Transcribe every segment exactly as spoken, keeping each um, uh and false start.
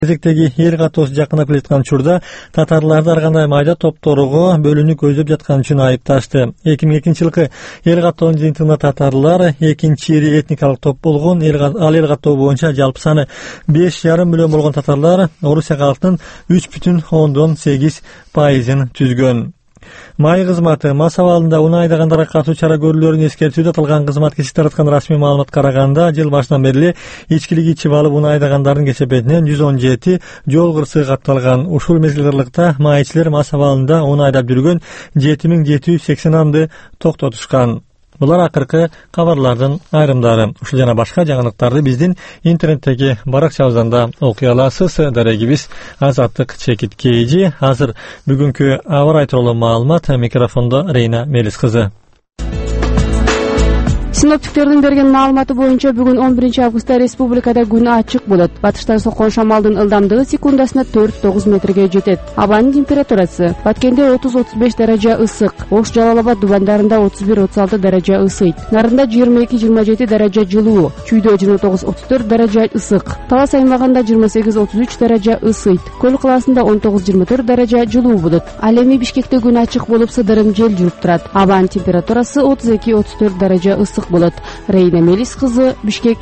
Кезектеги эл каттоосу жакындап келаткан учурда татарларды ар кандай майда топторго бөлүүнү көздөп жаткан үчүн айыпташты. эки миң экинчи жылкы эл каттоонун жыйынтыгында татарлар экинчи ири этникалык топ болгон. Ал эл каттоо боюнча жалпы саны беш жарым миллион болгон татарлар орусия калктын үч бүтүн ондон сегиз пайызын түзгөн. Май кызматы мас абалында унаа айдагандарга катуу чара көрүүлөрүн эскертүүдө аталган кызмат кечээ тараткан расмий маалыматка караганда жыл башынан бери ичкилик ичип алып унаа айдагандардын кесепетинен жүз он жети жол кырсыгы катталган. Ушул мезгил аралыкта маайчилер мас абалында унаа айдап жүргөн жети миң жети жүз сексен анды токтотушкан. Булар акыркы кабарлардын айрымдары. Ушул жана башка жаңылыктарды биздин интернеттеги баракчабыздан да окуй аласыз. Дарегибиз Азаттык Чекит Кейжи. Азыр бүгүнкү аба ырайы тууралуу маалымат. Микрофондо Рейна Мелис кызы. Синоптиктердин берген маалыматы боюнча бүгүн он биринчи августта республикада күн ачык болот. Батыштан соккон шамалдын ылдамдыгы секундасына төрт тогуз метрге жетет. Абанын температурасы Баткенде отуз отуз беш даража ысык, Ош Жалал Абад дубандарында отуз бир отуз алты даража ысыйт. Нарында жыйырма эки жыйырма жети даража жылуу, Чүйдө жыйырма тогуз отуз төрт даража ысык, Талас аймагында жыйырма сегиз отуз үч даража ысыйт. Көл калаасында он тогуз жыйырма төрт даража жылуу болот. Ал эми Бишкекте күн ачык болуп сыдырым жел жүрүп турат. Абанын температурасы отуз эки отуз төрт даража ысык болот. Рейна Мелис кызы, Бишкек.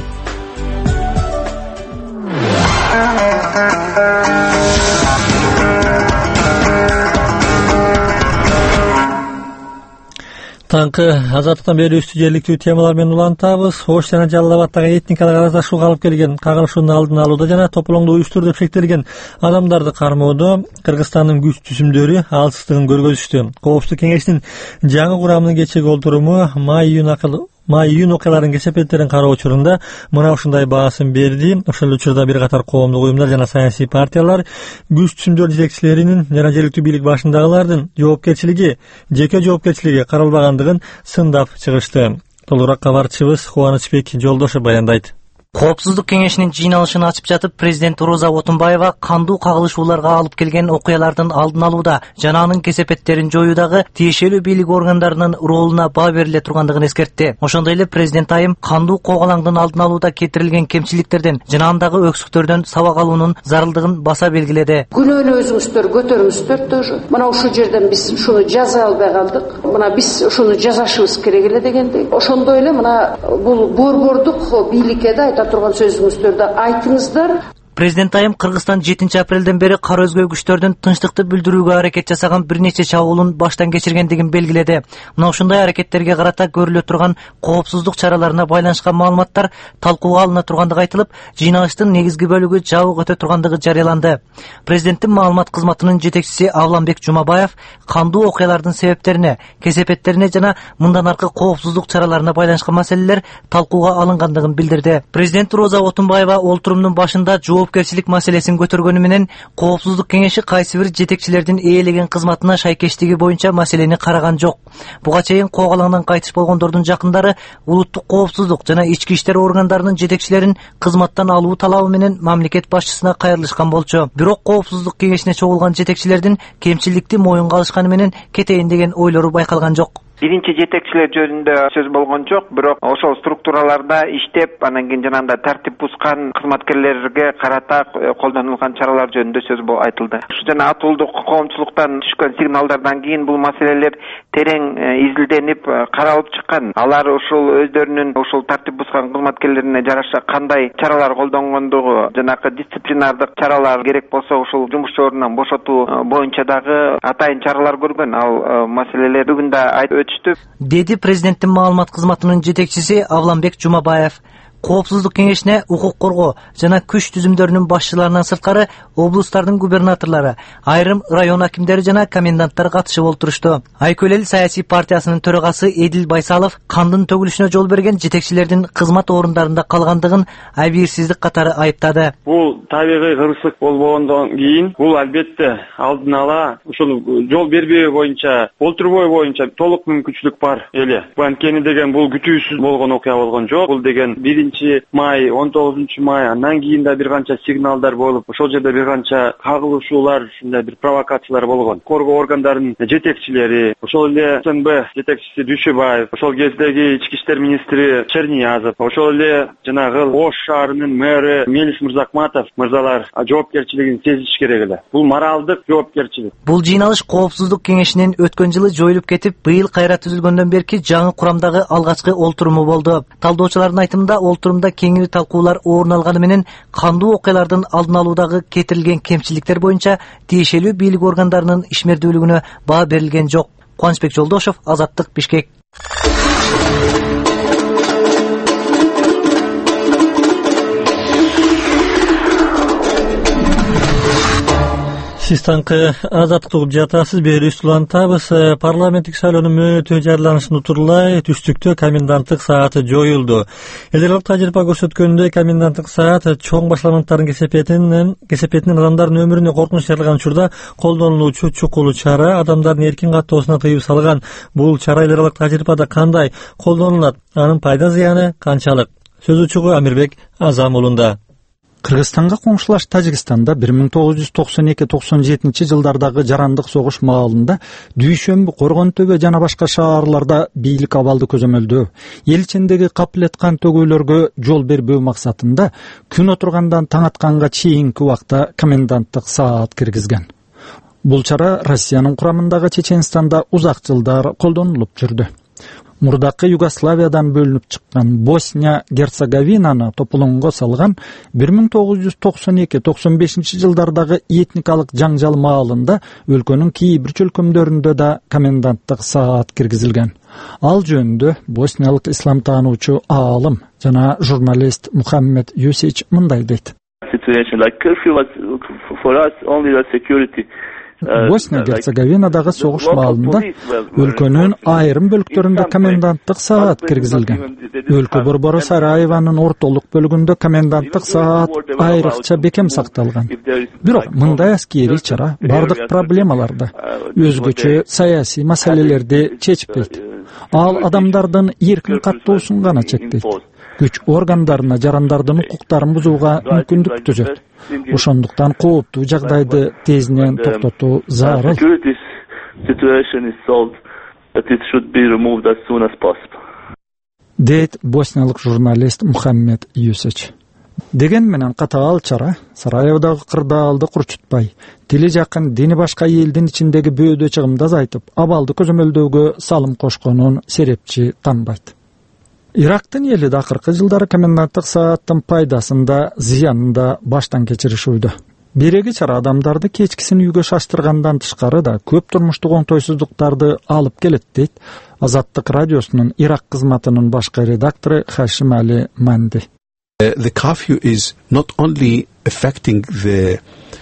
Таңкы Азаттыктан бери үстү жерликтүү темалар менен улантабыз. Ош жана Жалал Абадтагы этникалык араздашууга алып келген кагылышуунун алдын алууда жана тополоңду уюштурууп шектелген адамдарды кармоодо Кыргызстандын күч түзүмдөрү алсыздыгын көргөзүштү. Коопсуздук кеңешинин жаңы курамынын кечеги олтуруму май-июнь акыл Май-июнь окуяларынын кесепеттерин кароо учурунда мына ушундай баасын берди. Ошол учурда бир катар коомдук уюмдар жана саясий партиялар күч түзүмдөр жетекчилеринин жана жергиликтүү бийлик башындагылардын жоопкерчилиги, жеке жоопкерчилиги каралбагандыгын сындап чыгышты. Толугураак кабарчыбыз Кубанычбек Жолдошев баяндайт. Коопсуздук кеңешинин жыйналышын ачып жатып, президент Роза Отунбаева кандуу кагылышууларга алып келген окуялардын алдын алууда жана анын кесепеттерин жоюудагы тиешелүү бийлик органдарынын ролуна баа бериле тургандыгын эскертти. Ошондой эле президент айым кандуу когалаңдын алдын алууда кетирилген кемчиликтерден жана андагы өксүктөрдөн сабак алуунун зарылдыгын баса белгиледи. Күнөөнүбүздөр көтөрүңүздөр тоже. Мына ушул жерден биз ушуну жаза албай калдык. Мына биз ушуну жазашыбыз керек эле дегендей. Ошондой эле мына бул борбордук бийликке да турган сөзүңүздөрдү айтыңыздар. Президент айым Кыргызстан жетинчи апрелден бери кара өзгө күчтөрдүн тынчтыкты бүлдүрүүгө аракет жасаган бир нече чабуулун баштан кечиргендигин белгиледи. Мына ушундай аракеттерге карата көрүлө турган коопсуздук чараларына байланышкан маалыматтар талкууга алына тургандыгы айтылып, жыйналыштын негизги бөлүгү жабык өтө тургандыгы жарыяланды. Президенттин маалымат кызматынын жетекчиси Авламбек Жумабаев кандуу окуялардын себептерине, кесепеттерине жана мындан аркы коопсуздук чараларына байланышкан маселелер талкууга алынгандыгын билдирди. Президент Роза Отунбаева олтурумдун башында жоопкерчилик маселесин көтөргөнү менен коопсуздук кеңеши кайсы бир жетекчилердин ээлеген кызматына шайкештиги боюнча маселени караган жок. Буга чейин когалаңдан кайтыш болгондордун жакындары улуттук коопсуздук жана ички иштер органдарынын жетекчилерин кызматтан алуу талабы менен мамлекет башчысына кайрылышкан болчу. Бирок коопсуздук кеңешине чогулган жетекчилердин кемчиликти моюнга алышканы менен кетейин деген ойлору байкалган жок. Биринчи жетекчилер жөнүндө сөз болгон жок, бирок ошол структураларда иштеп, анан кийин жанагындай тартип бузган кызматкерлерге карата колдонулган чаралар жөнүндө сөз айтылды. Ушу жана атуулдук коомчулуктан түшкөн сигналдардан кийин бул маселелер терең изилденип каралып чыккан. Алар ушул өздөрүнүн ушул тартип бузган кызматкерлерине жараша кандай чаралар колдонгондугу, жанагы дисциплинардык чаралар керек болсо ушул жумушчу ордунан бошотуу боюнча дагы атайын чаралар көргөн. Ал маселелер бүгүн да айтып деди президенттин маалымат кызматынын жетекчиси Авламбек Жумабаев. Коопсуздук кеңешине укук коргоо жана күч түзүмдөрүнүн башчыларынан сырткары облустардын губернаторлору, айрым район акимдери жана коменданттар катышып олтурушту. Айкөл эл саясий партиясынын төрагасы Эдил Байсалов кандын төгүлүшүнө жол берген жетекчилердин кызмат орундарында калгандыгын абийирсиздик катары айыптады. Бул табигый кырсык болбогондон кийин бул албетте алдын ала ушул жол бербөө боюнча, олтурбоо боюнча толук мүмкүнчүлүк бар эле. Анткени деген бул күтүүсүз болгон окуя болгон жок. Бул деген биринчи сегизинчи май, он тогузунчу май, андан кийин да бир канча сигналдар болуп, ошол жерде бир канча кагылышуулар, ушундай бир провокациялар болгон. Коргоо органдарынын жетекчилери, ошол эле СНБ жетекчиси Дүйшөбаев, ошол кездеги ички иштер министри Черниязов, ошол эле жанагы Ош шаарынын мэрі Мелис Мырзакматов мырзалар жоопкерчилигин сезиш керек эле. Бул моралдык жоопкерчилик. Бул жыйналыш Коопсуздук кеңешинин өткөн жылы жоюлуп кетип, быйыл кайра түзүлгөндөн берки жаңы курамдагы алгачкы олтуруму болду. Талдоочулардын айтымында олтурумда кеңири талкуулар орун алганы менен кандуу окуялардын алдын алуудагы кетирилген кемчиликтер боюнча тиешелүү бийлик органдарынын ишмердүүлүгүнө баа берилген жок. Кубанычбек Жолдошев, Азаттык, Бишкек. Сиз таңкы Азаттык угуп жатасыз. Берүүсү улантабыз. Парламенттик шайлоонун мөөнөтү жарыяланышын утурлай түштүктө коменданттык сааты жоюлду. Эл аралык тажрыйба көрсөткөндөй, коменданттык саат чоң башламанттардын кесепетинен кесепетинен адамдардын өмүрүнө коркунуч жаралган учурда колдонулуучу чукул чара, адамдардын эркин каттоосуна тыюу салган. Бул чара эл аралык тажрыйбада кандай колдонулат? Анын пайда зыяны канчалык? Сөз учугу Амирбек Азам уулунда. Кыргызстанга коңшулаш Тажикстанда бир миң тогуз жүз токсон эки токсон жетинчи жылдардагы жарандык согуш маалында Дүйшөмбү, Коргон төбө жана башка шаарларда бийлик абалды көзөмөлдөө, эл ичиндеги капылеткан төгөөлөргө жол бербөө максатында күн отургандан таң атканга чейинки убакта коменданттык саат киргизген. Бул чара Россиянын курамындагы Чеченстанда узак жылдар колдонулуп жүрдү. Мурдакы Югославиядан бөлүнүп чыккан Босния Герцеговинаны тополоңго салган бир миң тогуз жүз токсон эки токсон бешинчи жылдардагы этникалык жаңжал маалында өлкөнүн кээ бир чөлкөмдөрүндө да коменданттык саат киргизилген. Ал жөнүндө босниялык ислам таануучу аалым жана журналист Мухаммед Юсич мындай дейт. Босния Герцеговинадагы согуш маалында өлкөнүн айрым бөлүктөрүндө коменданттык саат киргизилген. Өлкө борбору Сараеванын ортолук бөлүгүндө коменданттык саат айрыкча бекем сакталган. Бирок мындай аскери чара бардык проблемаларды, өзгөчө саясий маселелерди чечпейт. Ал адамдардын эркин каттоосун гана чектейт. Күч органдарына жарандардын укуктарын бузууга мүмкүндүк түзөт. Ошондуктан кооптуу жагдайды тезинен токтотуу зарыл. Дейт босниялык журналист Мухаммед Юсич. Деген менен катаал чара Сараевдагы кырдаалды курчутпай, тили жакын дини башка элдин ичиндеги бөөдө чыгымды азайтып, абалды көзөмөлдөөгө салым кошконун серепчи танбайт. Ирактын эли да акыркы жылдары коменданттык сааттын пайдасын да, зыянын да баштан кечиришүүдө. Биреги чара адамдарды кечкисин үйгө шаштыргандан тышкары да көп турмуштук оңтойсуздуктарды алып келет, дейт Азаттык радиосунун Ирак кызматынын башкы редактору Хашим Али Манди. The curfew is not only affecting the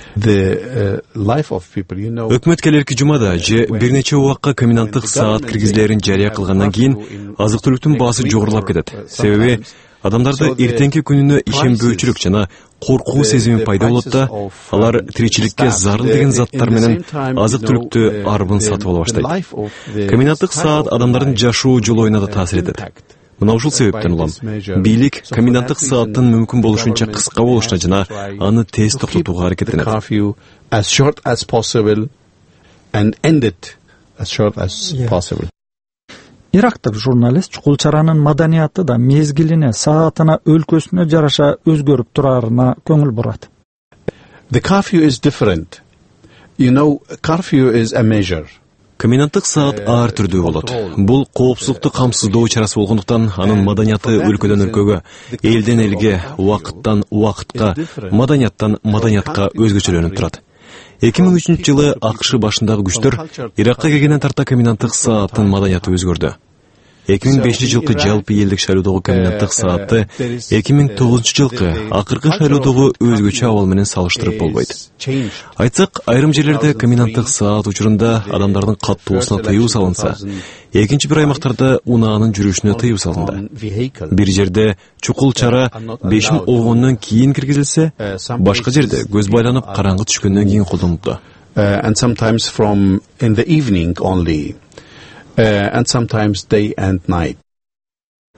the uh, life of people, you know. Өкмөт келерки жумада же бир нече убакка коменданттык саат киргизилерин жарыя кылгандан кийин азык-түлүктүн баасы жогорулап кетет. Себеби адамдарды эртеңки күнүнө ишенбөөчүлүк жана коркуу сезими пайда болот да, алар тиричиликке зарыл деген заттар менен азык-түлүктү арбын сатып ала баштайт. Коменданттык саат адамдардын жашоо жолоюна да таасир этет. Мына ушул себептен улам бийлик коменданттык сааттын мүмкүн болушунча кыска болушуна жана аны тез токтотууга аракеттенет. As short as possible and end it as short as possible. Ирактык журналист чукул чаранын маданияты да мезгилине, саатына, өлкөсүнө жараша өзгөрүп турарына көңүл бурат. The curfew is different. You know, curfew is a measure. Коменданттык саат ар түрдүү болот. Бул коопсуздукту камсыздоо чарасы болгондуктан анын маданияты өлкөдөн өлкөгө, элден элге, убакыттан убакытка, маданияттан маданиятка өзгөчөлөнүп турат. эки миң үчүнчү жылы АКШ башындагы күчтөр Иракка келгенден тарта коменданттык сааттын маданияты өзгөрдү. эки миң бешинчи жылкы жалпы элдик шайлоодогу коменданттык саатты эки миң тогузунчу жылкы акыркы шайлоодогу өзгөчө абал менен салыштырып болбойт. Айтсак, айрым жерлерде коменданттык саат учурунда адамдардын каттоосуна тыюу салынса, экинчи бир аймактарда унаанын жүрүшүнө тыюу салынды. Бир жерде чукул чара беш миң огондон кийин киргизилсе, башка жерде көз байланып караңгы түшкөндөн кийин колдонулду. And sometimes from in the evening only. Uh, and sometimes day and night.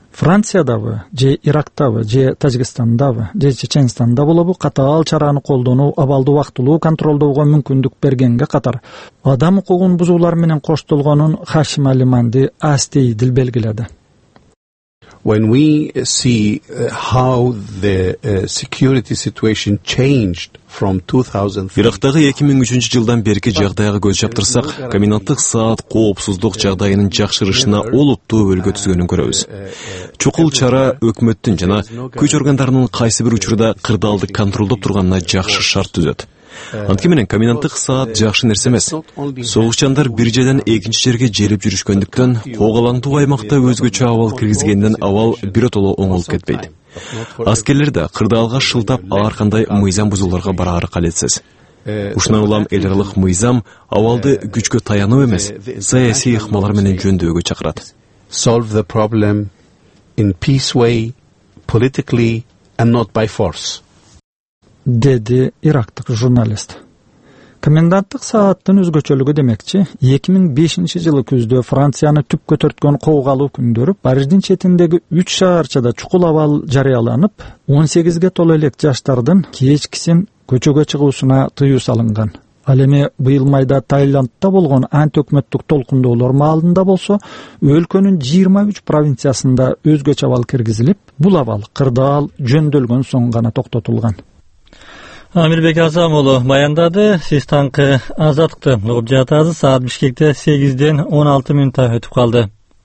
Франциядабы, же Ирактабы, же Тажикстандабы, же Чеченстанда болобу катаал чараны колдонуу абалды убактылуу контролдоого мүмкүндүк бергенге катар адам укугун бузуулар менен коштолгонун Хашим Алиманди астейдил белгиледи. When we see uh, how the uh, security situation changed from two thousand Ирактагы эки миң үчүнчү жылдан берки жагдайга көз чаптырсак, коменданттык саат коопсуздук жагдайынын жакшырышына олуттуу өлгө түзгөнүн көрөбүз. Чукул чара өкмөттүн жана күч органдарынын кайсы бир учурда кырдаалды контролдоп турганына жакшы шарт түзөт. Анткени менен коменданттык саат жакшы нерсе эмес. Согушчандар бир жерден экинчи жерге желип жүрүшкөндүктөн когалаңдуу аймакта өзгөчө абал киргизгенден абал биротоло оңолуп кетпейт. Аскерлер да кырдаалга шылтап ар кандай мыйзам бузууларга бараары калетсиз. Ушундан улам эл аралык мыйзам абалды күчкө таянуу эмес, саясий ыкмалар менен жөндөөгө чакырат. Solve the problem in peace way, politically and not by force. Dedi Ирактык журналист. Коменданттык сааттын өзгөчөлүгү демекчи, эки миң бешинчи жылы күздө Францияны түп көтөрткөн куугалуу күндөрү Париждин четиндеги үч шаарчада чукул абал жарыяланып, он сегизге толо элек жаштардын кечкисин көчөгө чыгуусуна тыюу салынган. Ал эми быйыл майда Таиландда болгон ант өкмөттүк толкундоолор маалында болсо, өлкөнүн жыйырма үч провинциясында өзгөчө абал киргизилип, бул абал кырдаал жөндөлгөн соң гана токтотулган. Амирбек Азамулу баяндады. Сиз таңкы Азаттыкты угуп жатасыз. Саат Бишкекте сегизден он алты мүнөттө өтүп калды.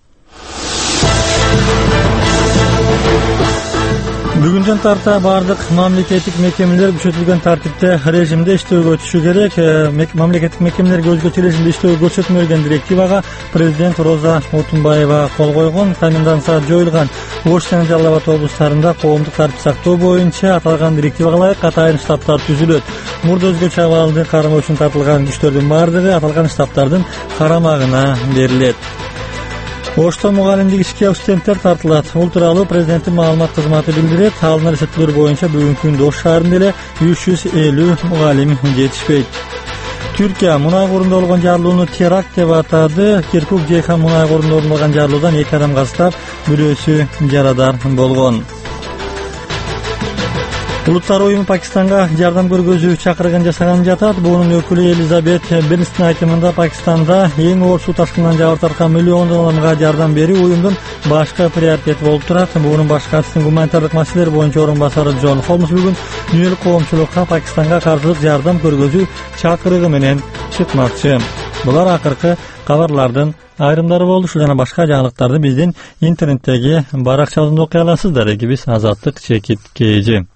Бүгүндөн тарта бардык мамлекеттик мекемелер күчөтүлгөн тартипте режимде иштөөгө түшү керек. Мамлекеттик мекемелерге өзгөчө режимде иштөөгө көрсөтмөлгөн директивага президент Роза Отунбаева кол койгон. Комендант саат жоюлган Ош жана Жалал Абад облустарында коомдук тартип сактоо боюнча аталган директивага ылайык катайын штабтар түзүлөт. Мурда өзгөчө абалды кармоо үчүн тартылган күчтөрдүн бардыгы аталган штабтардын карамагына берилет. Ошто мугалимдик ишке студенттер тартылат. Бул тууралуу президенттин маалымат кызматы билдирет. Алынар эсептөөлөр боюнча бүгүнкү күндө Ош шаарында эле үч жүз элүү мугалим жетишпейт. Түркия мунай корунда болгон жарылууну теракт деп атады. Киркук Жейхан мунай корунда орун алган жарылуудан эки адам кастап, бирөөсү жарадар болгон. Улуттар уюму Пакистанга жардам көргөзүү чакырыгын жасаган жатат. Буунун өкүлү Элизабет Бернстин айтымында Пакистанда эң оор суу ташкынынан жабыр тарткан миллиондон адамга жардам берүү уюмдун башкы приоритети болуп турат. Буунун баш катчысынын гуманитардык маселелер боюнча орун басары Джон Холмс бүгүн дүйнөлүк коомчулукка Пакистанга каршылык жардам көргөзүү чакырыгы менен чыкмакчы. Булар акыркы кабарлардын айрымдары болду. Ушул жана башка жаңылыктарды биздин интернеттеги баракчабызда окуй аласыздар. Экибиз Азаттык Чекит Кежи.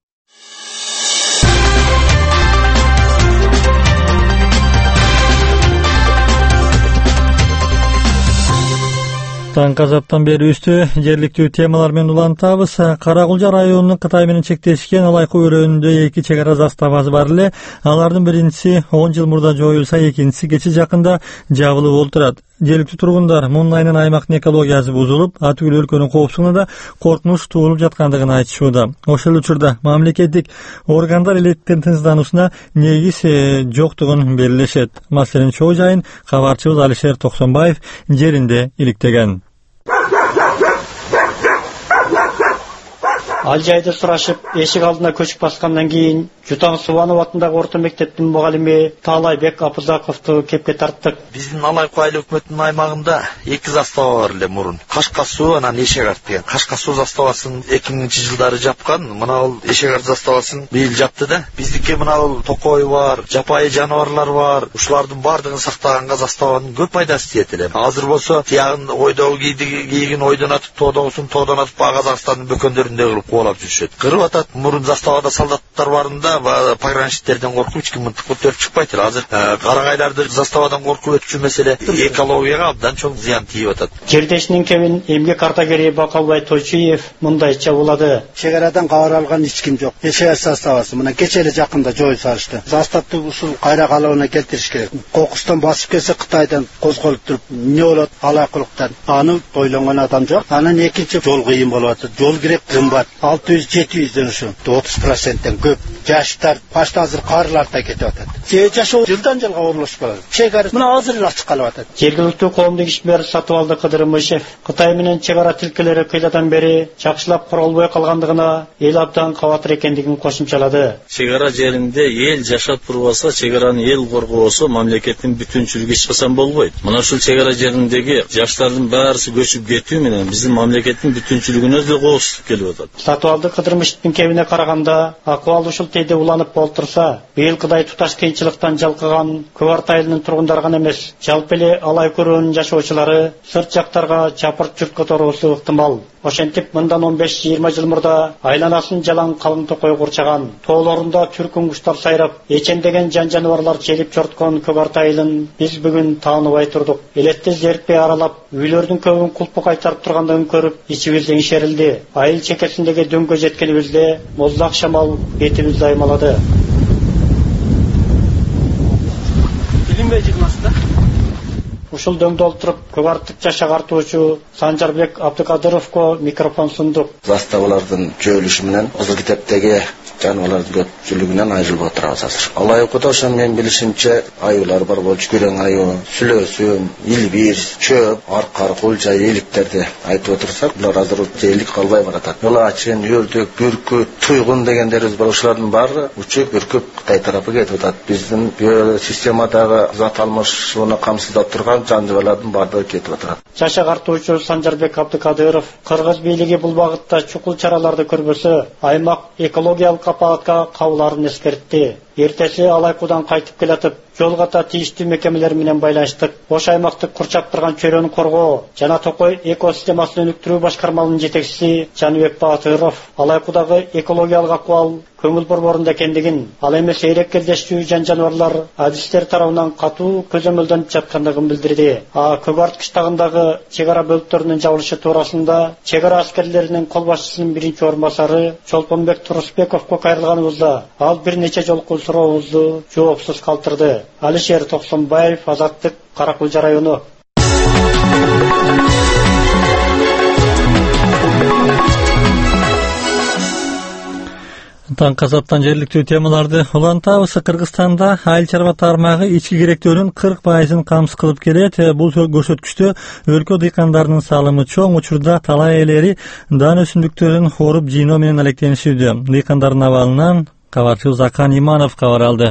Таңкы Азаттан бери үстү жерликтүү темалар менен улантабыз. Каракулжа районунун Кытай менен чектешкен Алайкы өрөөнүндө эки чек ара заставасы бар эле. Алардын биринчиси он жыл мурда жоюлса, экинчиси кече жакында жабылып олтурат. Жергиликтүү тургундар мунун айынан аймактын экологиясы бузулуп, атүгүл өлкөнүн коопсуздугуна да коркунуч туулуп жаткандыгын айтышууда. Ошол учурда мамлекеттик органдар элеттин тынчсыздануусуна негиз жоктугун белгилешет. Маселенин чоо жайын кабарчыбыз Алишер Токсонбаев жеринде иликтеген. Ал жайды сурашып, эшик алдына көчүп баскандан кийин Жутаң Субанов атындагы орто мектептин мугалими Таалайбек Апузаковду кепке тарттык. Биздин Алайкы айыл өкмөтүнүн аймагында эки застава бар эле мурун. Кашка суу анан Эшегарт деген. Кашка суу заставасын эки миңинчи жылдары жапкан. Мына бул Эшегарт заставасын быйыл жапты да. Биздики мына бул токой бар, жапайы жаныбарлар бар. Ушулардын бардыгын сактаганга заставанын көп пайдасы тиет эле. Азыр болсо тиягын ойдогу кийигин ойдон атып, тоодогусун тоодон атып, Казакстандын бөкөндөрүндө кылып кубалап жүрүшөт. Кырып атат. Мурун заставада солдаттар барында пограничниктерден коркуп эч ким мынтык өтүп чыкпайт эле. Азыр карагайларды заставадан коркуп өтүшү маселе экологияга абдан чоң зыян тийип атат. Жердешинин кемин эмгек картагери Бакалбай Тойчуев мындайча улады. Чегарадан кабар алган эч ким жок. Эшегарт заставасы мына кече эле жакында жоюп салышты. Заставды ушул кайра калыбына келтириш керек. Кокустан басып келсе Кытайдан козголуп туруп эмне болот? Алайкылыктан. Аны ойлонгон адам жок. Анан экинчи жол кыйын болуп атат. Жол керек кымбат. алты жүз жети жүздөн ушу отуз проценттен көп. Жаш жаштар, башта азыр карылар да кетип атат. Же жашоо жылдан жылга оорулушуп барат. Чек ара мына азыр эле ачык калып атат. Жергиликтүү коомдук ишмер Сатыбалды Кыдырмышев Кытай менен чек ара тилкелери кыйладан бери жакшылап куралбай калгандыгына эл абдан кабатыр экендигин кошумчалады. Чек ара жеринде эл жашап турбаса, чек араны эл коргобосо, мамлекеттин бүтүнчүлүгү эч качан болбойт. Мына ушул чек ара жериндеги жаштардын баарысы көчүп кетүү менен биздин мамлекеттин бүтүнчүлүгүнө да коопсуздук келип атат. Сатыбалды Кыдырмышевдин кебине караганда, акыбал ушул тейде уланып болтурса, быйылкыдай туташ кыйынчылыктан жалкыган Көк айылынын тургундары гана эмес, жалпы эле алай көрүүнүн жашоочулары сырт жактарга чапырт журт которуусу ыктымал. Ошентип мындан он беш жыйырма жыл мурда айланасын жалаң калың токой курчаган, тоолорунда түркүн куштар сайрап, эчендеген жан жаныбарлар желип чорткон Көк айылын биз бүгүн тааныбай турдук. Элетти зерикпей аралап, үйлөрдүн көбүн кулпу кайтарып тургандыгын көрүп, ичибиз эңшерилди. Айыл чекесиндеги дөңгө жеткенибизде моздак шамал бетибизди аймалады. Билинбей жыгмасты. Ушул дөңдө олтуруп көк жаш агартуучу Санжарбек Абдыкадыровго микрофон сундук. Заставалардын жөөлүшү менен Кызыл китептеги жаныбарлардын көпчүлүгүнөн айырылып отурабыз азыр. Алай окууда ошо менин билишимче аюулар бар болчу, күрөң аюу, сүлөөсүн, илбир, чөп, аркар, кулжа, эликтерди айтып отурсак, булар азыр жээлик калбай баратат. Ылачын, өрдүк, бүркүт, туйгун дегендерибиз бар, ушулардын баары учуп, үркүп Кытай тарапы кетип атат. Биздин биосистемадагы зат алмашууну камсыздап турган жаныбарлардын баардыгы кетип атат. Жаш агартуучу Санжарбек Абдыкадыров Кыргыз бийлиги бул багытта чукул чараларды көрбөсө, аймак экологиялык аппаратка кабыларын эскертти. Эртеси Алайкудан кайтып келатып, жол ката тийиштүү мекемелер менен байланыштык. Ош аймакты курчап турган чөйрөнү коргоо жана Токой экосистемасын өнүктүрүү башкармалынын жетекчиси Жаныбек Батыров Алайкудагы экологиялык акыбал көңүл борборунда экендигин, ал эми сейрек кездештүү жан жаныбарлар адистер тарабынан катуу көзөмөлдөнүп жаткандыгын билдирди. А Көк кыштагындагы чек ара бөлүктөрүнүн жабылышы туурасында чек ара аскерлеринин кол башчысынын биринчи орун басары Чолпонбек Турусбековго кайрылганыбызда ал бир нече жолку сурообузду жоопсуз калтырды. Алишер Токсонбаев, Азаттык, Каракулжа району. Таңкы сааттан жергиликтүү темаларды улантабыз. Кыргызстанда айыл чарба тармагы ички керектөөрүнүн кырк пайызын камсыз кылып келет. Бул көрсөткүчтө өлкө дыйкандарынын салымы чоң. Учурда талай элери дан өсүмдүктөрүн оруп жыйноо менен алектенишүүдө. Дыйкандардын абалынан кабарчыбыз Акан Иманов кабар алды.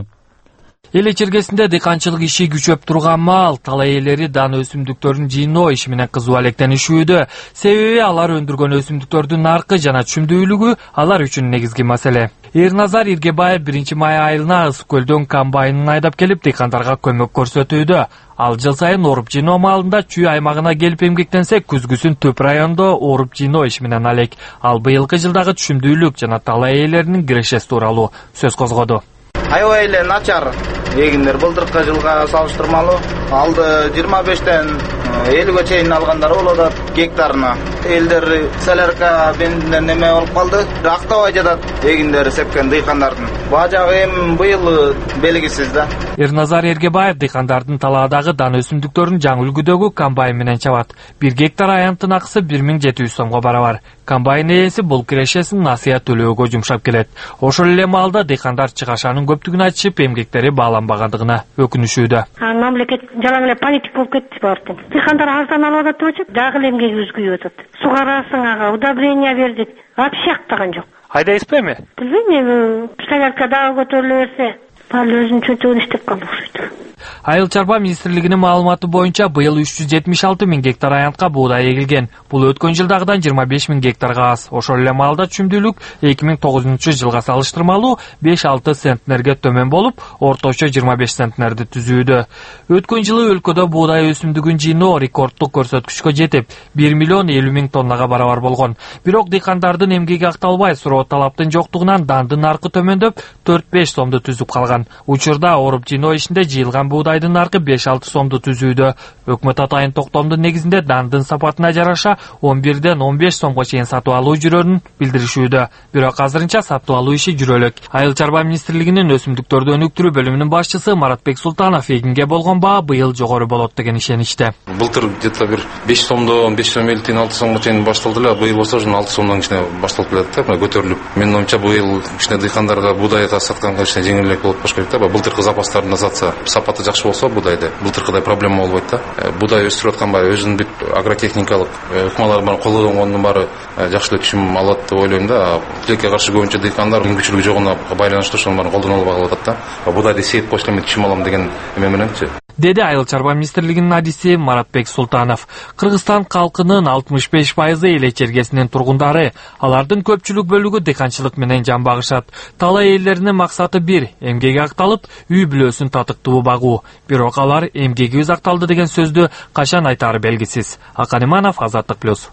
Эл ичиркесинде дыйканчылык иши күчөп турган маал, талай элери дан өсүмдүктөрүн жыйноо иши менен кызуу алектенишүүдө. Себеби алар өндүргөн өсүмдүктөрдүн наркы жана чүмдүүлүгү алар үчүн негизги маселе. Эрназар Иргебаев биринчи май айылына Ысык көлдөн комбайнын айдап келип дыйкандарга көмөк көрсөтүүдө. Ал жыл сайын оруп жыйноо маалында чүй аймагына келип эмгектенсе, күзгүсүн Төп райондо оруп жыйноо иши менен алек. Ал быйылкы жылдагы чүмдүүлүк жана талай элеринин кирешеси тууралуу сөз козгоду. Аябай эле начар эгиндер былтыркы жылга салыштырмалуу. Алды жыйырма бештен элүүгө чейин алгандар болуп атат гектарына. Элдер селерка бензинден неме болуп калды. Актабай жатат эгиндери сепкен дыйкандардын. Бажагы эми быйыл белгисиз да. Эрназар Эргебаев дыйкандардын талаадагы дан өсүмдүктөрүн жаңы үлгүдөгү комбайн менен чабат. Бир гектар аянттын акысы бир миң жети жүз сомго барабар. Комбайн ээси бул кирешесин насыя төлөөгө жумшап келет. Ошол эле маалда дыйкандар чыгашанын көптүгүн айтышып, эмгектери бааланбагандыгына өкүнүшүүдө. Мамлекет жалаң эле паник болуп кетти баардык. Дыйкандар арзан алып атат болчу, дагы эле эмгегибиз күйүп атат. Сугарасың ага, удобрение бердик. Вообще актаган жок. Айдайсызбы эми? Билбейм, эми солярка дагы көтөрүлө берсе, ал өзүнүн чөнтөгүн иштеп калды окшойт. Айыл чарба министрлигинин маалыматы боюнча быйыл үч жүз жетимиш алты миң гектар аянтка буудай эгилген. Бул өткөн жылдагыдан жыйырма беш миң гектарга аз. Ошол эле маалда чүмдүүлүк эки миң тогузунчу жылга салыштырмалуу беш алты центнерге төмөн болуп, орточо жыйырма беш центнерди түзүүдө. Өткөн жылы өлкөдө буудай өсүмдүгүн жыйноо рекордтук көрсөткүчкө жетип, бир миллион элүү миң тоннага барабар болгон. Бирок дыйкандардын эмгеги акталбай, суроо талаптын жоктугунан дандын наркы төмөндөп, төрт беш сомду түзүп калган. Учурда оруп жыйноо ишинде жыйылган буудай айдын наркы беш алты сомду түзүүдө. Өкмөт атайын токтомдун негизинде дандын сапатына жараша он бирден он беш сомго чейин сатып алуу жүрөрүн билдиришүүдө. Бирок азырынча сатып алуу иши жүрө элек. Айыл чарба министрлигинин өсүмдүктөрдү өнүктүрүү бөлүмүнүн башчысы Маратбек Султанов эгинге болгон баа быйыл жогору болот деген ишеничте. Былтыр где-то бир беш сомдон беш сом элүү тиен алты сомго чейин башталды эле, быйыл болсо уже алты сомдон кичине башталып келет да, көтөрүлүп. Менин оюмча быйыл кичине дыйкандарга буудайга сатканга кичине жеңилирээк болуп баш керек да. Былтыркы запастарын сатса, сапаты жакшы болсо буудайды, былтыркыдай проблема болбойт да. Буудай өстүрүп аткан баары өзүнүн бүт агротехникалык ыкмалары менен колдонгондун баары жакшы эле түшүм алат деп ойлойм да. Тилекке каршы көбүнчө дыйкандар мүмкүнчүлүгү жогуна байланыштуу ошонун баарын колдоно албай калат да. Буудайды сейип койсо эми түшүм алам деген эме мененчи. Деди Айыл чарба министрлигинин адиси Маратбек Султанов. Кыргызстан калкынын алтымыш беш пайызы эле чергесинин тургундары. Алардын көпчүлүк бөлүгү дыйканчылык менен жан багышат. Талай элдеринин максаты бир, эмгеги акталып, үй бүлөсүн татыктуу багуу. Бирок алар эмгеги узакталды деген сөздү качан айтары белгисиз. Аканиманов, Азаттык плюс.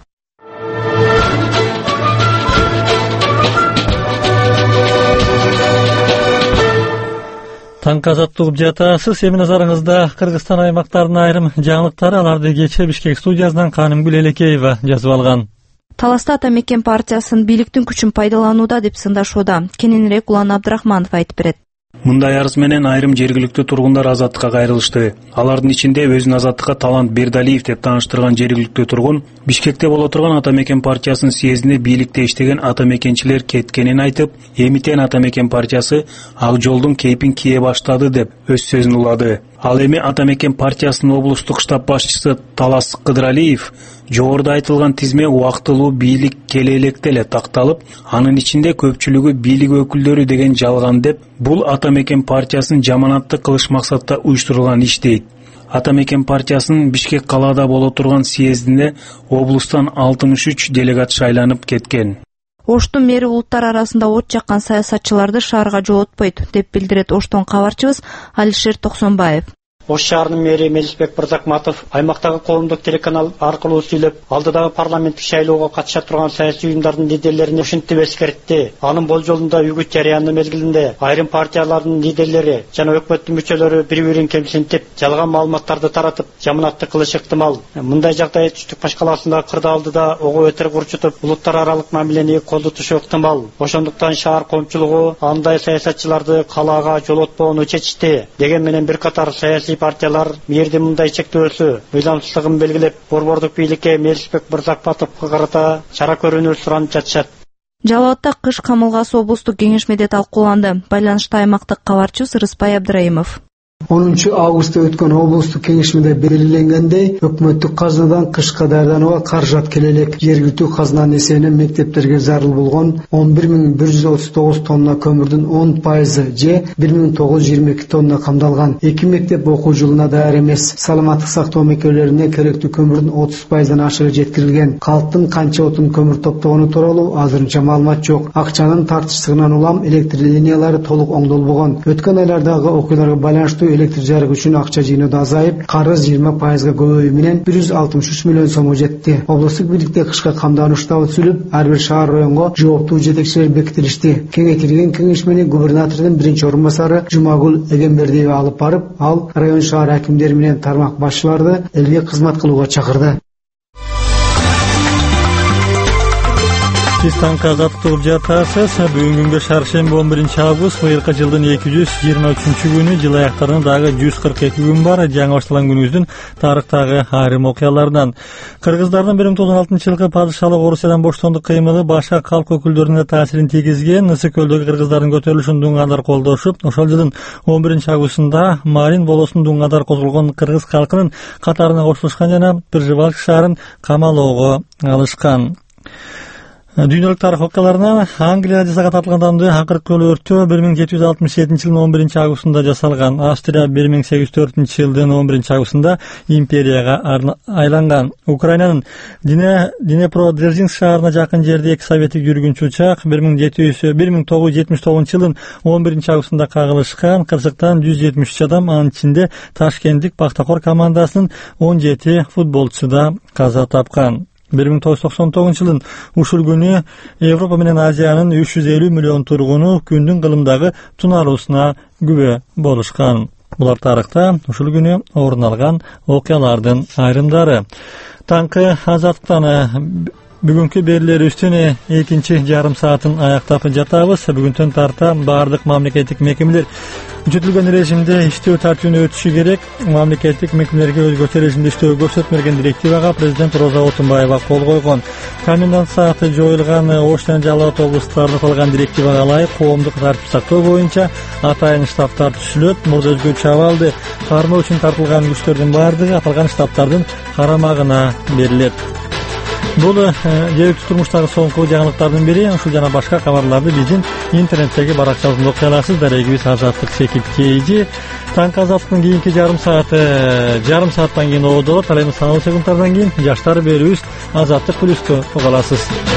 Таңкы азаттык угуп жатасыз. Эми назарыңызда Кыргызстан аймактарынын айрым жаңылыктары, аларды кечээ Бишкек студиясынан Канымгүл Элекеева жазып алган. Таласта Ата Мекен партиясын бийликтин күчүн пайдаланууда деп сындашууда. Кененирээк Улан Абдрахманов айтып берет. Мындай арыз менен айрым жергиликтүү тургундар азаттыкка кайрылышты. Алардын ичинде өзүн азаттыкка Талант Бердалиев деп тааныштырган жергиликтүү тургун Бишкекте боло турган Ата Мекен партиясынын съездине бийликте иштеген ата мекенчилер кеткенин айтып, эмитен Ата Мекен партиясы ак жолдун кейпин кие баштады деп өз сөзүн улады. Ал эми Ата Мекен партиясынын облустук штаб башчысы Талас Кыдыралиев жогоруда айтылган тизме убактылуу бийлик келе электе эле такталып, анын ичинде көпчүлүгү бийлик өкүлдөрү деген жалган деп, бул Ата Мекен партиясын жаманатты кылыш максатта уюштурулган иш дейт. Ата Мекен партиясынын Бишкек калаада боло турган съездине облустан алтымыш үч делегат шайланып кеткен. Оштун мэри улуттар арасында от жаккан саясатчыларды шаарга жолотпойт деп билдирет Оштон кабарчыбыз Алишер Токсонбаев. Ош шаарынын мэри Мелисбек Мырзакматов аймактагы коомдук телеканал аркылуу сүйлөп, алдыдагы парламенттик шайлоого катыша турган саясий уюмдардын лидерлерине ушинтип эскертти. Анын болжолунда үгүт жарыяны мезгилинде айрым партиялардын лидерлери жана өкмөттүн мүчөлөрү бири-бирин кемсинтип, жалган маалыматтарды таратып, жаманатты кылышы ыктымал. Мындай жагдай Түштүк баш калаасындагы кырда алдыда ого өтөр курчутуп, улуттар аралык мамилени колдотушу ыктымал. Ошондуктан шаар коомчулугу андай саясатчыларды калаага жолотпоону чечти. Деген менен бир катар саясий партиялар мээрдин мындай чектөөсү, мыйзамсыздыгын белгилеп, борбордук бийликке Мелисбек Мырзакматовго карата чара көрүүнү суранып жатышат. Жалал Абадта кыш камылгасы облустук кеңешмеде талкууланды. Байланышта аймактык кабарчыбыз Рыспай Абдыраимов. онунчу августта өткөн облустук кеңешмеде белгиленгендей, өкмөттүк казынадан кышка даярданууга каражат келе элек. Жергиликтүү казынанын эсебинен мектептерге зарыл болгон он бир миң бир жүз отуз тогуз тонна көмүрдүн он пайызы же бир миң тогуз жүз жыйырма эки тонна камдалган. Эки мектеп окуу жылына даяр эмес. Саламаттык сактоо мекемелерине керектүү көмүрдүн отуз пайыздан ашыгы жеткирилген. Калктын канча отун көмүр топтогону тууралуу азырынча маалымат жок. Акчанын тартыштыгынан улам электр линиялары толук оңдолбогон. Өткөн айлардагы окуяларга байланыштуу электр жарык үчүн акча жыйноодо азайып, карыз жыйырма пайызга көбөйүү менен бир жүз алтымыш үч миллион сомго жетти. Облустук бийликте кышка камдануу штабы түзүлүп, ар бир шаар районго жооптуу жетекчилер бекитилишти. Кеңейтилген кеңешмени губернатордун биринчи орун басары Жумагүл Эгембердиева алып барып, ал район шаар акимдери менен тармак башчыларды элге кызмат кылууга чакырды. Сиз таңкы азаттык угуп жатасыз. Бүгүнкү күнгө шаршемби он биринчи август, быйылкы жылдын эки жүз жыйырма үчүнчү күнү, жыл аяктарына дагы жүз кырк эки күн бар. Жаңы башталган күнүбүздүн тарыхтагы айрым окуяларынан. Кыргыздардын бир миң тогуз жүз он алтынчы жылкы падышалык Орусиядан боштондук кыймылы башка калк өкүлдөрүнө таасирин тийгизген. Ысык көлдөгү кыргыздардын көтөрүлүшүн дуңгадар колдошуп, ошол жылдын он биринчи августунда Марин болосун дуңгадар козголгон кыргыз калкынын катарына кошулушкан жана Пржевальск шаарын камалоого алышкан. Дүйнөлүк тарых окуяларынан Англия жасаган тартылган акыркы көл өртөө бир миң жети жүз алтымыш жетинчи жылдын он биринчи августунда жасалган. Австрия бир миң сегиз жүз төртүнчү жылдын он биринчи августунда империяга айланган. Украинанын Днепро-Дзержинск шаарына жакын жерде эки советтик жүргүнчү учак бир миң тогуз жүз жетимиш тогузунчу жылдын он биринчи августунда кагылышкан. Кырсыктан жүз жетимиш үч адам, анын ичинде Ташкенттик Пахтакор командасынын он жети футболчусу да каза тапкан. бир миң тогуз жүз токсон тогузунчу жылдын ушул күнү Европа менен Азиянын үч жүз элүү миллион тургуну күндүн кылымдагы тунаруусуна күбө болушкан. Булар тарыхта ушул күнү орун алган окуялардын айрымдары. Таңкы Азаттыктан бүгүнкү берилерибиздин экинчи жарым саатын аяктап жатабыз. Бүгүнтөн тарта баардык мамлекеттик мекемелер күчөтүлгөн режимде иштөө тартүүнү өтүшү керек. Мамлекеттик мекемелерге өзгөчө режимде иштөө көрсөтмө берген директивага президент Роза Отунбаева кол койгон. Комендант сааты жоюлган Ош жана Жалал Абад облустарында калган директивага ылайык коомдук тартип сактоо боюнча атайын штабтар түзүлөт. Мурда өзгөчө абалды кармоо үчүн тартылган күчтөрдүн баардыгы аталган штабтардын карамагына берилет. Бул жергиликтүү турмуштагы соңку жаңылыктардын бири. Ушул жана башка кабарларды биздин интернеттеги баракчабызда окуй аласыз. Дарегибиз Азаттык Секит Кейжи. Таңкы Азаттыктын кийинки жарым сааты жарым сааттан кийин оодолот. Ал эми саналуу секундтардан кийин жаштар берүүбүз Азаттык плюсту уга аласыз.